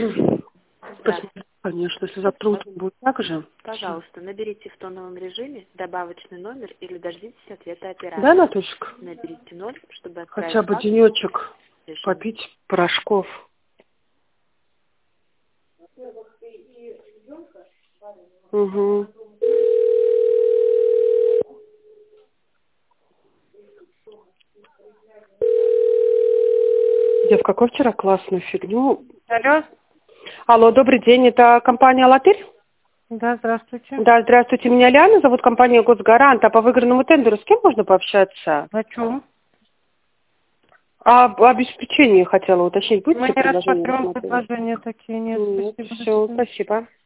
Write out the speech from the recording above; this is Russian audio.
Посмотрю, конечно, если завтра утром будет так же. Пожалуйста, наберите в тоновом режиме добавочный номер или дождитесь ответа оператора. Да, Наташка? Наберите 0, чтобы отправить Хотя бы факс денечек режим. попить порошков. Угу. Девка, какой вчера классную фигню. Алло. Алло, добрый день, это компания «Латырь»? Да, здравствуйте. Да, здравствуйте, меня Лиана зовут, компания «Госгарант». А по выигранному тендеру с кем можно пообщаться? О чем? Об обеспечении хотела уточнить. Будете Мы не предложение рассматриваем рассматривать? предложения такие, нет. Нет, Спасибо. все, спасибо.